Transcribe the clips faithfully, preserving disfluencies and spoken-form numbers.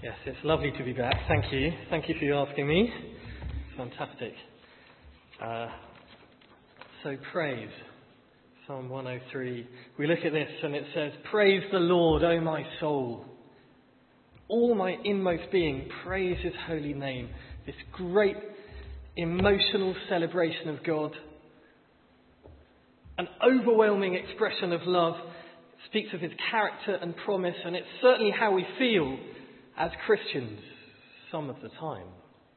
Yes, it's lovely to be back. Thank you. Thank you for asking me. Fantastic. Uh, so praise, Psalm one oh three. We look at this and it says, "Praise the Lord, O my soul. All my inmost being, praise his holy name." This great emotional celebration of God. An overwhelming expression of love. It speaks of his character and promise, and it's certainly how we feel as Christians some of the time.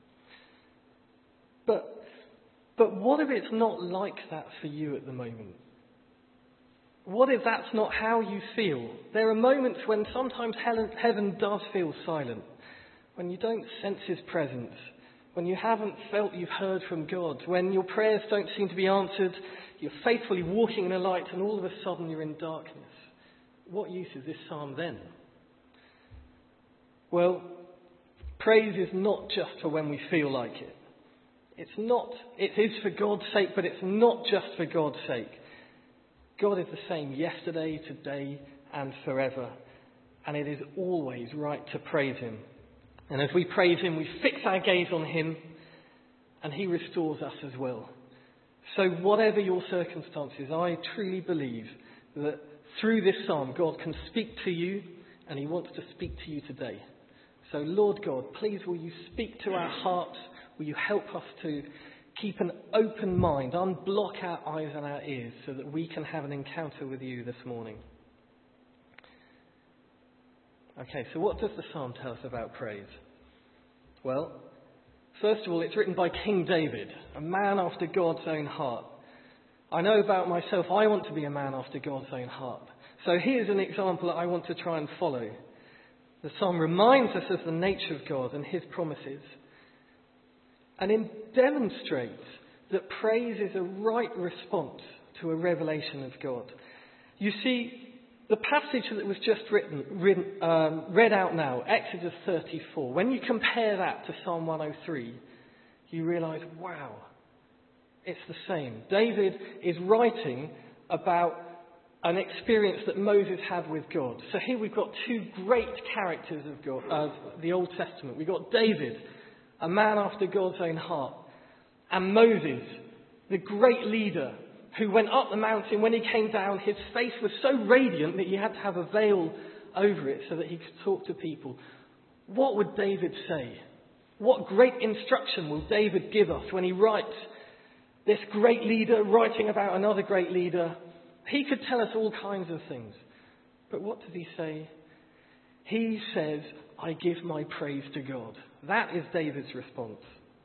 But, but what if it's not like that for you at the moment? What if that's not how you feel? There are moments when sometimes heaven does feel silent, when you don't sense his presence, when you haven't felt you've heard from God, when your prayers don't seem to be answered, you're faithfully walking in the light and all of a sudden you're in darkness. What use is this psalm then? Well, praise is not just for when we feel like it. It's not, it is for God's sake, but it's not just for God's sake. God is the same yesterday, today, and forever. And it is always right to praise him. And as we praise him, we fix our gaze on him, and he restores us as well. So whatever your circumstances, I truly believe that through this psalm, God can speak to you, and he wants to speak to you today. So Lord God, please will you speak to our hearts? Will you help us to keep an open mind, unblock our eyes and our ears so that we can have an encounter with you this morning? Okay, so what does the psalm tell us about praise? Well, first of all, it's written by King David, a man after God's own heart. I know about myself, I want to be a man after God's own heart. So here's an example that I want to try and follow. The psalm reminds us of the nature of God and his promises. And it demonstrates that praise is a right response to a revelation of God. You see, the passage that was just written, written, um, read out now, Exodus thirty-four, when you compare that to Psalm one oh three, you realise, wow, it's the same. David is writing about an experience that Moses had with God. So here we've got two great characters of God, of the Old Testament. We've got David, a man after God's own heart, and Moses, the great leader who went up the mountain. When he came down, his face was so radiant that he had to have a veil over it so that he could talk to people. What would David say? What great instruction will David give us when he writes this great leader writing about another great leader? He could tell us all kinds of things. But what does he say? He says, "I give my praise to God." That is David's response.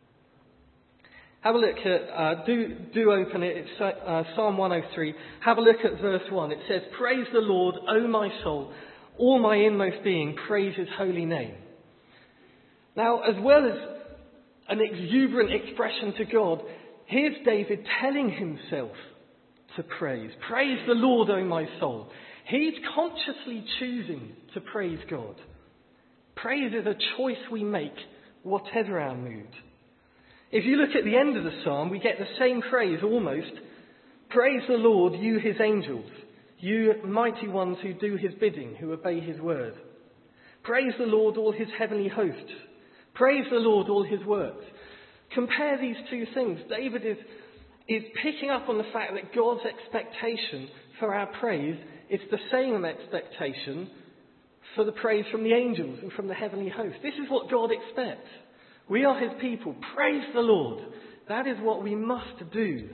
Have a look at, uh, do, do open it, it's uh, Psalm one oh three. Have a look at verse one. It says, "Praise the Lord, O my soul, all my inmost being, praise his holy name." Now, as well as an exuberant expression to God, here's David telling himself to praise. Praise the Lord, O my soul. He's consciously choosing to praise God. Praise is a choice we make, whatever our mood. If you look at the end of the psalm, we get the same phrase almost. "Praise the Lord, you his angels, you mighty ones who do his bidding, who obey his word. Praise the Lord, all his heavenly hosts. Praise the Lord, all his works." Compare these two things. David is, is picking up on the fact that God's expectation for our praise is the same expectation for the praise from the angels and from the heavenly host. This is what God expects. We are his people. Praise the Lord. That is what we must do.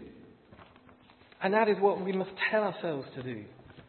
And that is what we must tell ourselves to do.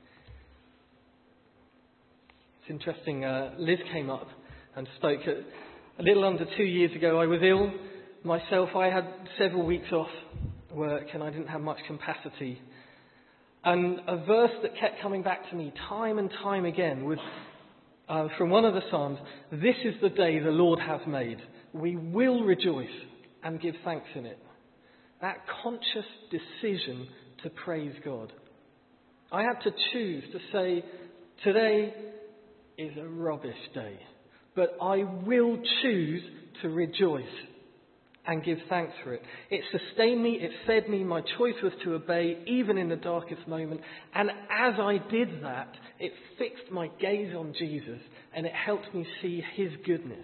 It's interesting, uh, Liz came up and spoke at, a little under two years ago. I was ill myself. I had several weeks off work and I didn't have much capacity. And a verse that kept coming back to me time and time again was uh, from one of the Psalms. "This is the day the Lord has made. We will rejoice and give thanks in it." That conscious decision to praise God. I had to choose to say, today is a rubbish day, but I will choose to rejoice and give thanks for it. It sustained me, it fed me, my choice was to obey, even in the darkest moment. And as I did that, it fixed my gaze on Jesus, and it helped me see his goodness.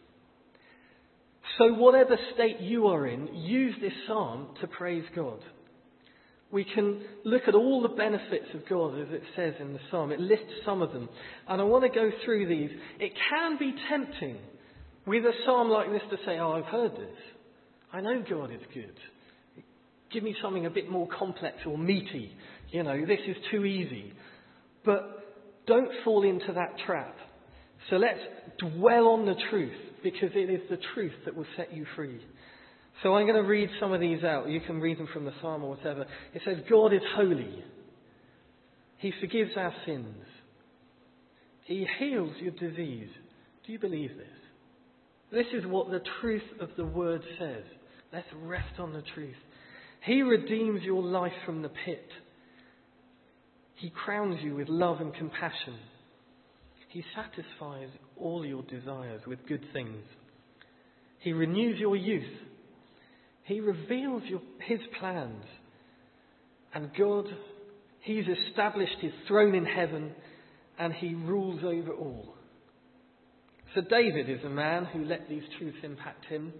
So whatever state you are in, use this psalm to praise God. We can look at all the benefits of God, as it says in the psalm. It lists some of them. And I want to go through these. It can be tempting with a psalm like this to say, oh, I've heard this. I know God is good. Give me something a bit more complex or meaty. You know, this is too easy. But don't fall into that trap. So let's dwell on the truth, because it is the truth that will set you free. So I'm going to read some of these out. You can read them from the psalm or whatever. It says, God is holy. He forgives our sins. He heals your disease. Do you believe this? This is what the truth of the word says. Let's rest on the truth. He redeems your life from the pit. He crowns you with love and compassion. He satisfies all your desires with good things. He renews your youth. He reveals your, his plans. And God, he's established his throne in heaven, and he rules over all. So David is a man who let these truths impact him.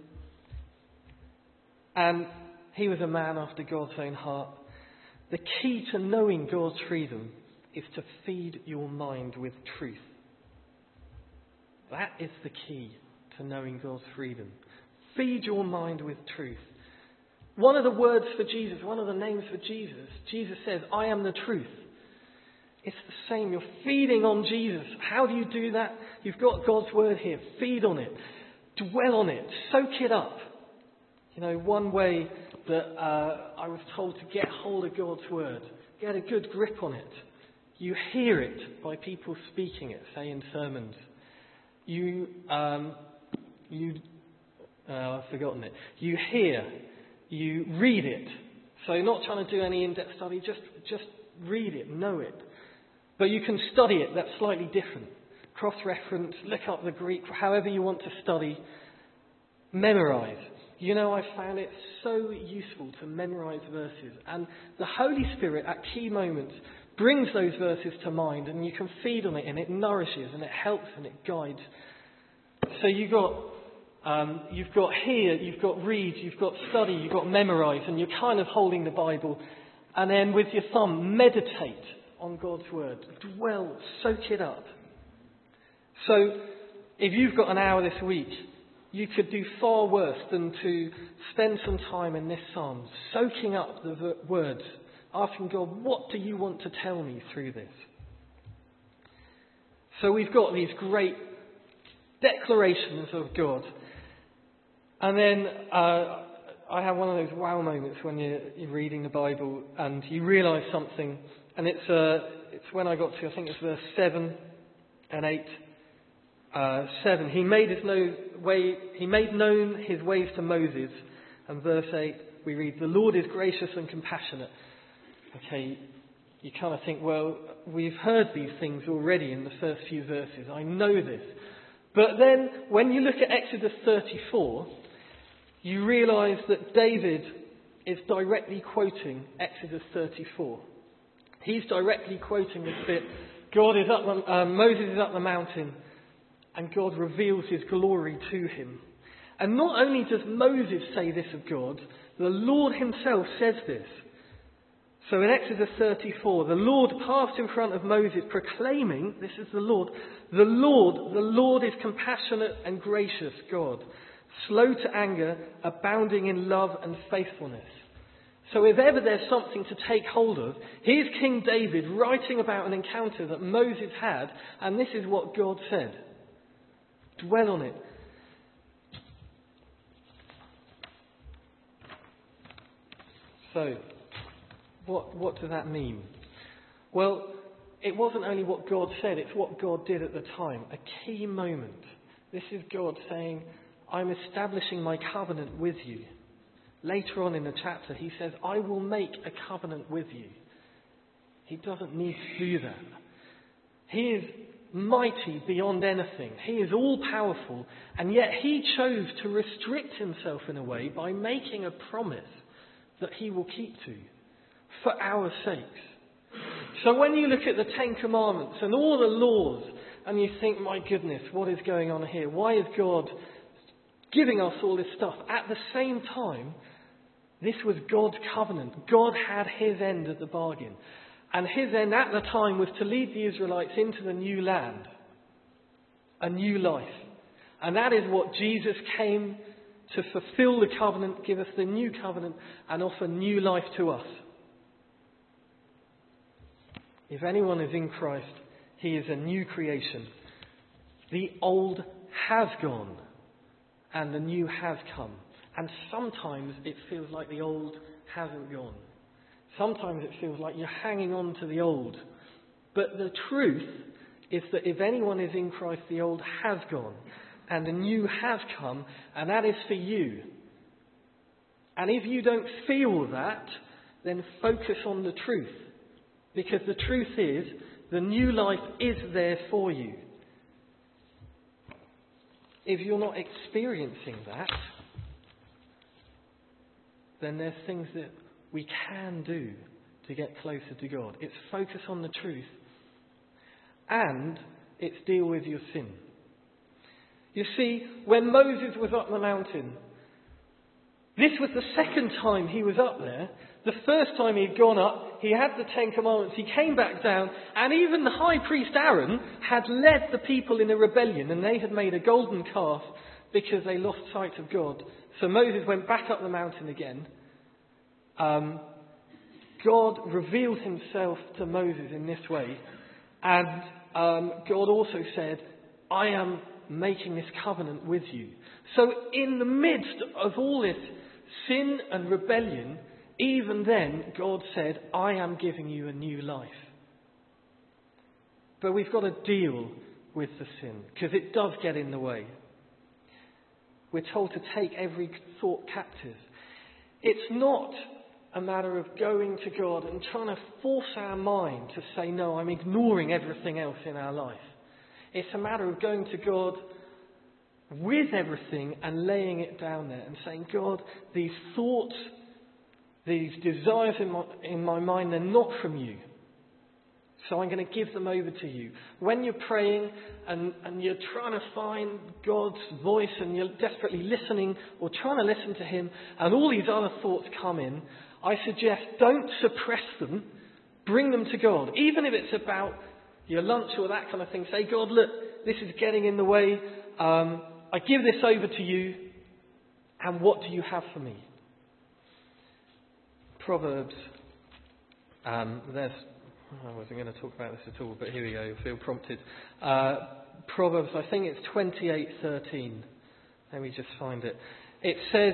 And he was a man after God's own heart. The key to knowing God's freedom is to feed your mind with truth. That is the key to knowing God's freedom. Feed your mind with truth. One of the words for Jesus, one of the names for Jesus, Jesus says, I am the truth. It's the same. You're feeding on Jesus. How do you do that? You've got God's word here. Feed on it. Dwell on it. Soak it up. You know, one way that uh, I was told to get hold of God's word, get a good grip on it. You hear it by people speaking it, say in sermons. You, um, you, uh, I've forgotten it. You hear, you read it. So you're not trying to do any in-depth study, just, just read it, know it. But you can study it, that's slightly different. Cross-reference, look up the Greek, however you want to study. Memorize. You know, I found it so useful to memorize verses. And the Holy Spirit, at key moments, brings those verses to mind, and you can feed on it, and it nourishes, and it helps, and it guides. So you've got, um, you've got hear, you've got read, you've got study, you've got memorize, and you're kind of holding the Bible. And then with your thumb, meditate on God's word. Dwell, soak it up. So if you've got an hour this week, you could do far worse than to spend some time in this psalm, soaking up the v- words, asking God, what do you want to tell me through this? So we've got these great declarations of God. And then uh, I have one of those wow moments when you're, you're reading the Bible and you realise something. And it's uh, it's when I got to, I think it's verse seven and eight. Uh, seven, he made his no way. He made known his ways to Moses, and verse eight we read, "The Lord is gracious and compassionate." Okay, you kind of think, well, we've heard these things already in the first few verses. I know this, but then when you look at Exodus thirty-four, you realise that David is directly quoting Exodus thirty-four. He's directly quoting this bit. God is up, the, uh, Moses is up the mountain. And God reveals his glory to him. And not only does Moses say this of God, the Lord himself says this. So in Exodus thirty-four, the Lord passed in front of Moses proclaiming, this is the Lord, the Lord, the Lord is compassionate and gracious God, slow to anger, abounding in love and faithfulness. So if ever there's something to take hold of, here's King David writing about an encounter that Moses had, and this is what God said. Dwell on it. So, what what does that mean? Well, it wasn't only what God said, it's what God did at the time. A key moment. This is God saying, I'm establishing my covenant with you. Later on in the chapter, he says, I will make a covenant with you. He doesn't need to do that. He is mighty beyond anything. He is all powerful, and yet he chose to restrict himself in a way by making a promise that he will keep to for our sakes. So when you look at the Ten Commandments and all the laws and you think, my goodness, what is going on here? Why is God giving us all this stuff? At the same time, this was God's covenant. God had his end of the bargain. And his end at the time was to lead the Israelites into the new land, a new life. And that is what Jesus came to fulfill the covenant, give us the new covenant, and offer new life to us. If anyone is in Christ, he is a new creation. The old has gone, and the new has come. And sometimes it feels like the old hasn't gone. Sometimes it feels like you're hanging on to the old. But the truth is that if anyone is in Christ, the old has gone and the new has come, and that is for you. And if you don't feel that, then focus on the truth. Because the truth is, the new life is there for you. If you're not experiencing that, then there's things that we can do to get closer to God. It's focus on the truth, and it's deal with your sin. You see, when Moses was up the mountain, this was the second time he was up there. The first time he'd gone up, he had the Ten Commandments, he came back down, and even the high priest Aaron had led the people in a rebellion, and they had made a golden calf because they lost sight of God. So Moses went back up the mountain again. Um, God revealed himself to Moses in this way, and um, God also said, I am making this covenant with you. So in the midst of all this sin and rebellion, even then God said, I am giving you a new life. But we've got to deal with the sin, because it does get in the way. We're told to take every thought captive. It's not a matter of going to God and trying to force our mind to say, no, I'm ignoring everything else in our life. It's a matter of going to God with everything and laying it down there and saying, God, these thoughts, these desires in my, in my mind, they're not from you. So I'm going to give them over to you. When you're praying and, and you're trying to find God's voice and you're desperately listening or trying to listen to him and all these other thoughts come in, I suggest don't suppress them. Bring them to God. Even if it's about your lunch or that kind of thing. Say, God, look, this is getting in the way. Um, I give this over to you. And what do you have for me? Proverbs. Um, there's... I wasn't going to talk about this at all, but here we go. I feel prompted. Uh, Proverbs, I think it's twenty-eight thirteen. Let me just find it. It says,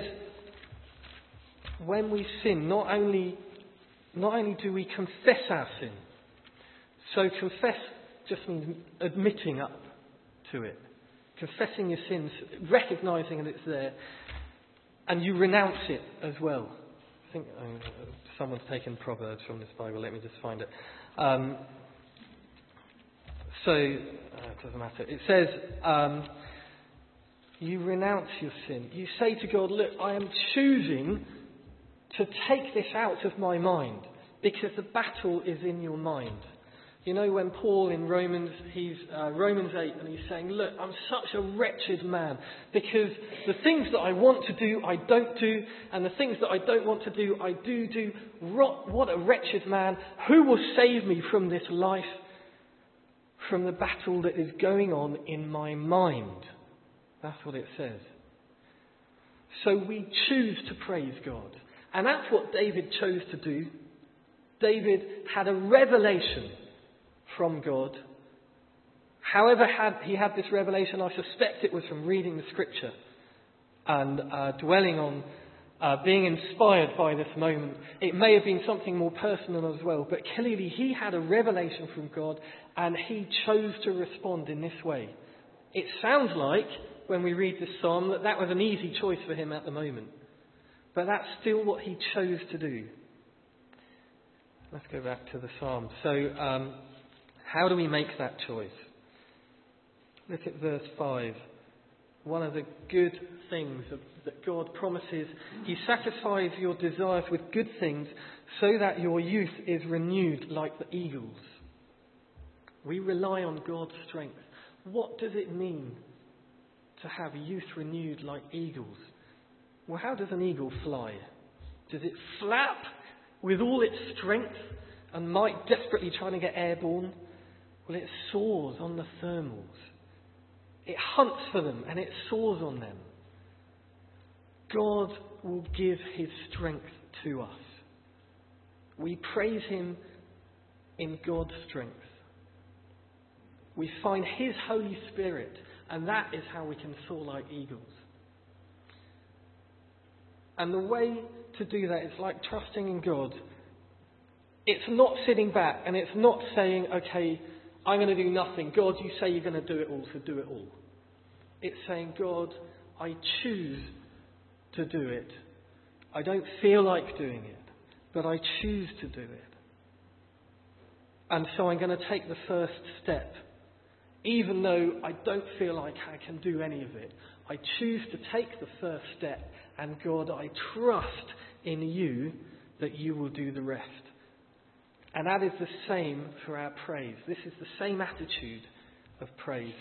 when we sin, not only not only do we confess our sin. So confess just means admitting up to it, confessing your sins, recognizing that it's there, and you renounce it as well. I think um, someone's taken Proverbs from this Bible. Let me just find it. Um, so, uh, it doesn't matter. It says, um, you renounce your sin. You say to God, look, I am choosing to take this out of my mind because the battle is in your mind. You know, when Paul in Romans, he's uh, Romans eight, and he's saying, look, I'm such a wretched man because the things that I want to do, I don't do, and the things that I don't want to do, I do do. Rot, what a wretched man. Who will save me from this life, from the battle that is going on in my mind? That's what it says. So we choose to praise God. And that's what David chose to do. David had a revelation from God. However had he had this revelation, I suspect it was from reading the scripture and uh, dwelling on uh, being inspired by this moment. It may have been something more personal as well, but clearly he had a revelation from God and he chose to respond in this way. It sounds like, when we read this psalm, that that was an easy choice for him at the moment. But that's still what he chose to do. Let's go back to the psalm. So, um, how do we make that choice? Look at verse five. One of the good things that God promises, he satisfies your desires with good things so that your youth is renewed like the eagles. We rely on God's strength. What does it mean to have youth renewed like eagles? Well, how does an eagle fly? Does it flap with all its strength and might, desperately trying to get airborne? Well, it soars on the thermals. It hunts for them and it soars on them. God will give his strength to us. We praise him in God's strength. We find his Holy Spirit, and that is how we can soar like eagles. And the way to do that is like trusting in God. It's not sitting back and it's not saying, okay, I'm going to do nothing. God, you say you're going to do it all, so do it all. It's saying, God, I choose to do it. I don't feel like doing it, but I choose to do it. And so I'm going to take the first step. Even though I don't feel like I can do any of it, I choose to take the first step. And God, I trust in you that you will do the rest. And that is the same for our praise. This is the same attitude of praise,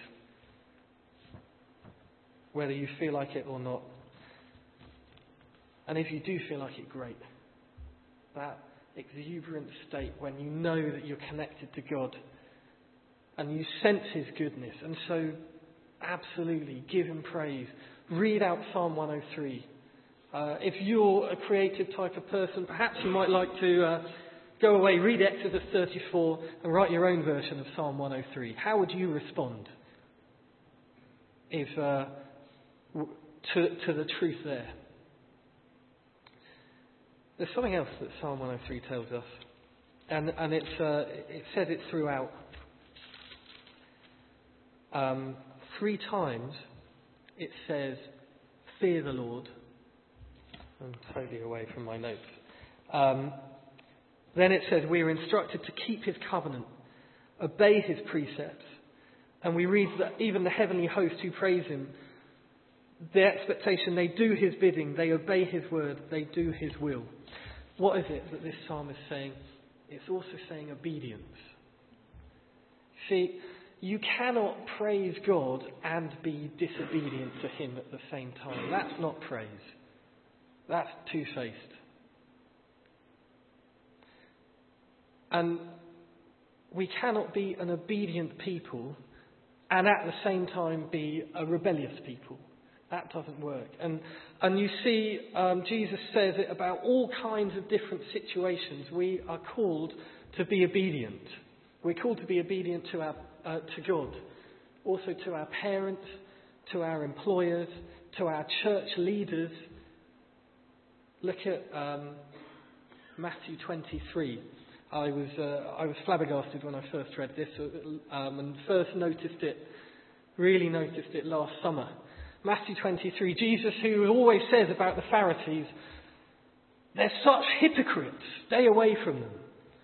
whether you feel like it or not. And if you do feel like it, great. That exuberant state when you know that you're connected to God and you sense his goodness. And so, absolutely, give him praise. Read out Psalm one oh three. Uh, if you're a creative type of person, perhaps you might like to uh, go away, read Exodus thirty-four and write your own version of Psalm one oh three. How would you respond if uh, to, to the truth there? There's something else that Psalm one oh three tells us, and, and it's, uh, it says it throughout. Um, three times it says, fear the Lord. I'm totally away from my notes. Um, then it says we are instructed to keep his covenant, obey his precepts. And we read that even the heavenly host who praise him, the expectation, they do his bidding, they obey his word, they do his will. What is it that this psalm is saying? It's also saying obedience. See, you cannot praise God and be disobedient to him at the same time. That's not praise. That's two-faced. And we cannot be an obedient people and at the same time be a rebellious people. That doesn't work. And and you see, um, Jesus says it about all kinds of different situations. We are called to be obedient. We're called to be obedient to our uh, to God, also to our parents, to our employers, to our church leaders. Look at um, Matthew twenty-three. I was uh, I was flabbergasted when I first read this um, and first noticed it, really noticed it last summer. Matthew twenty-three, Jesus, who always says about the Pharisees, they're such hypocrites, stay away from them.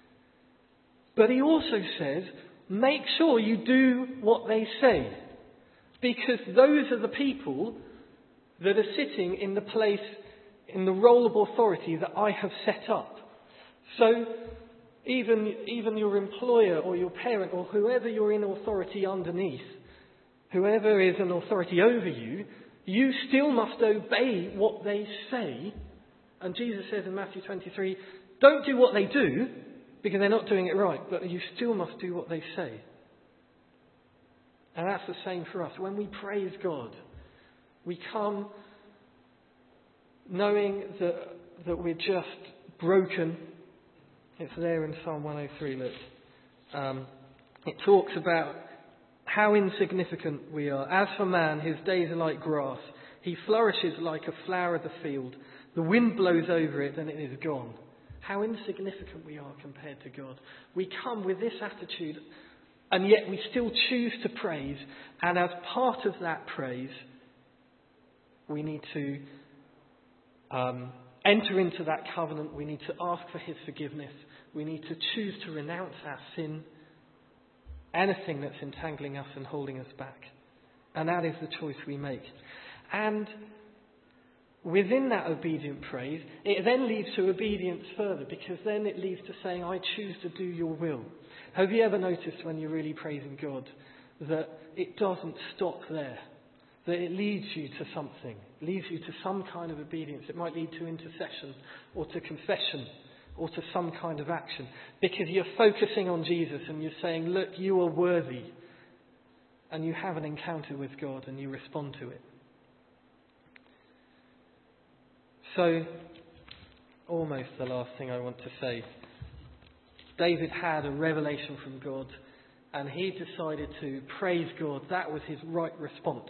But he also says, make sure you do what they say, because those are the people that are sitting in the place, in the role of authority that I have set up. So even, even your employer or your parent or whoever you're in authority underneath, whoever is an authority over you, you still must obey what they say. And Jesus says in Matthew twenty-three, don't do what they do, because they're not doing it right, but you still must do what they say. And that's the same for us. When we praise God, we come knowing that, that we're just broken. It's there in Psalm one oh three, look. Um, it talks about how insignificant we are. As for man, his days are like grass. He flourishes like a flower of the field. The wind blows over it and it is gone. How insignificant we are compared to God. We come with this attitude and yet we still choose to praise. And as part of that praise, we need to um, enter into that covenant. We need to ask for his forgiveness. We need to choose to renounce our sin, anything that's entangling us and holding us back. And that is the choice we make. And within that obedient praise, it then leads to obedience further, because then it leads to saying, I choose to do your will. Have you ever noticed when you're really praising God that it doesn't stop there? That it leads you to something, leads you to some kind of obedience. It might lead to intercession or to confession or to some kind of action, because you're focusing on Jesus and you're saying, look, you are worthy. And you have an encounter with God and you respond to it. So, almost the last thing I want to say. David had a revelation from God and he decided to praise God. That was his right response.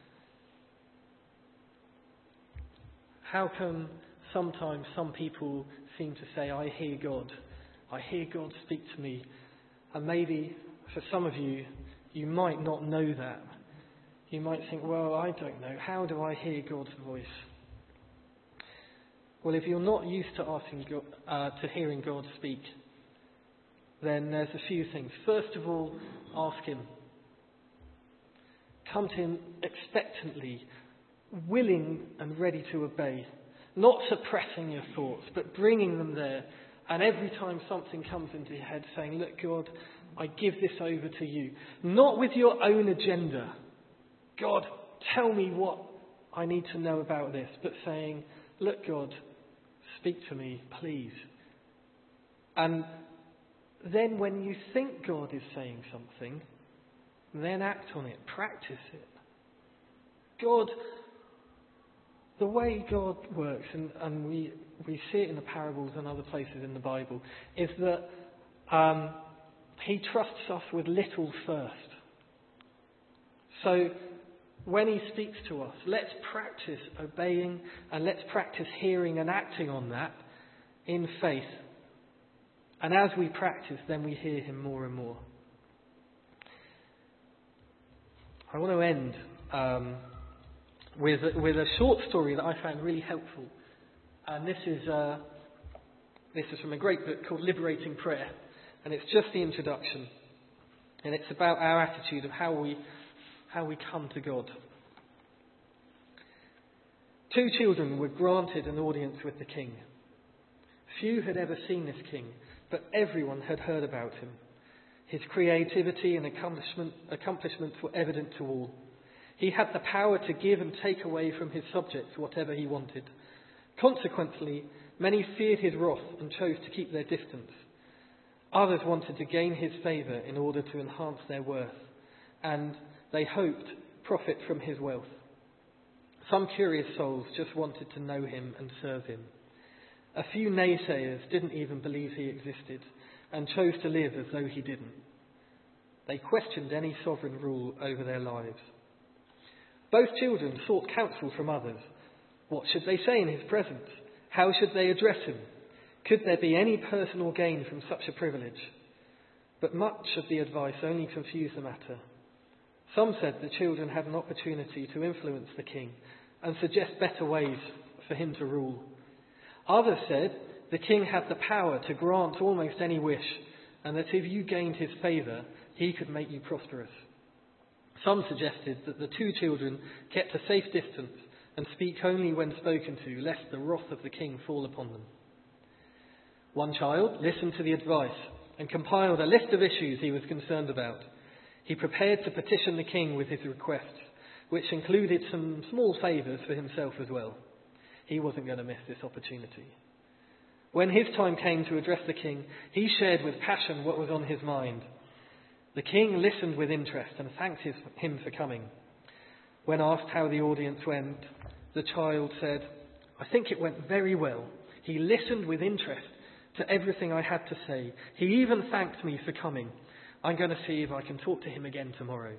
How come sometimes some people seem to say, I hear God. I hear God speak to me. And maybe for some of you, you might not know that. You might think, well, I don't know. How do I hear God's voice? Well, if you're not used to asking God, uh, to hearing God speak, then there's a few things. First of all, ask Him. Come to Him expectantly, willing and ready to obey. Not suppressing your thoughts, but bringing them there. And every time something comes into your head, saying, look, God, I give this over to you. Not with your own agenda. God, tell me what I need to know about this. But saying, look, God, speak to me, please. And then when you think God is saying something, then act on it. Practice it. God, the way God works, and, and we, we see it in the parables and other places in the Bible, is that um, He trusts us with little first. So when He speaks to us, let's practice obeying and let's practice hearing and acting on that in faith. And as we practice, then we hear Him more and more. I want to end um, with, with a short story that I found really helpful. And this is, uh, this is from a great book called Liberating Prayer. And it's just the introduction. And it's about our attitude of how we, how we come to God. Two children were granted an audience with the king. Few had ever seen this king, but everyone had heard about him. His creativity and accomplishment, accomplishments were evident to all. He had the power to give and take away from his subjects whatever he wanted. Consequently, many feared his wrath and chose to keep their distance. Others wanted to gain his favour in order to enhance their worth, and they hoped profit from his wealth. Some curious souls just wanted to know him and serve him. A few naysayers didn't even believe he existed and chose to live as though he didn't. They questioned any sovereign rule over their lives. Both children sought counsel from others. What should they say in his presence? How should they address him? Could there be any personal gain from such a privilege? But much of the advice only confused the matter. Some said the children had an opportunity to influence the king and suggest better ways for him to rule. Others said the king had the power to grant almost any wish, and that if you gained his favour, he could make you prosperous. Some suggested that the two children kept a safe distance and speak only when spoken to, lest the wrath of the king fall upon them. One child listened to the advice and compiled a list of issues he was concerned about. He prepared to petition the king with his requests, which included some small favours for himself as well. He wasn't going to miss this opportunity. When his time came to address the king, he shared with passion what was on his mind. The king listened with interest and thanked his, him for coming. When asked how the audience went, the child said, "I think it went very well. He listened with interest to everything I had to say. He even thanked me for coming. I'm going to see if I can talk to him again tomorrow."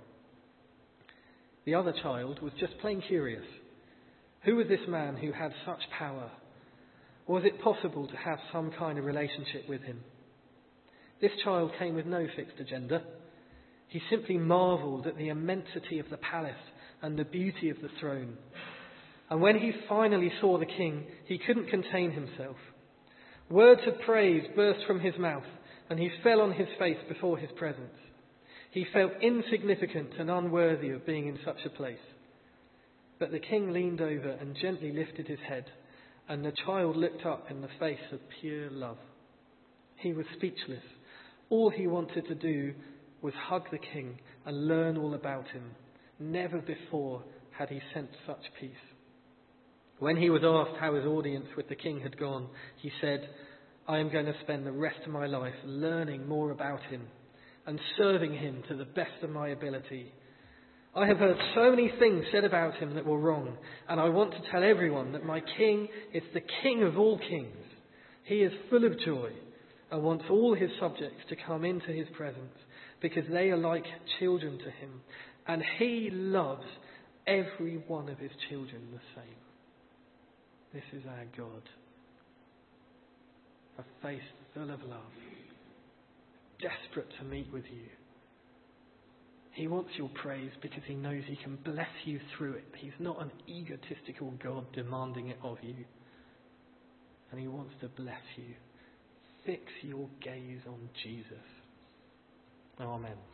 The other child was just plain curious. Who was this man who had such power? Was it possible to have some kind of relationship with him? This child came with no fixed agenda. He simply marvelled at the immensity of the palace and the beauty of the throne. And when he finally saw the king, he couldn't contain himself. Words of praise burst from his mouth, and he fell on his face before his presence. He felt insignificant and unworthy of being in such a place. But the king leaned over and gently lifted his head, and the child looked up in the face of pure love. He was speechless. All he wanted to do was hug the king and learn all about him. Never before had he sensed such peace. When he was asked how his audience with the king had gone, he said, "I am going to spend the rest of my life learning more about him and serving him to the best of my ability. I have heard so many things said about him that were wrong, and I want to tell everyone that my king is the King of all kings. He is full of joy and wants all his subjects to come into his presence because they are like children to him, and he loves every one of his children the same." This is our God, a face full of love, desperate to meet with you. He wants your praise because he knows he can bless you through it. He's not an egotistical God demanding it of you. And he wants to bless you. Fix your gaze on Jesus. Amen.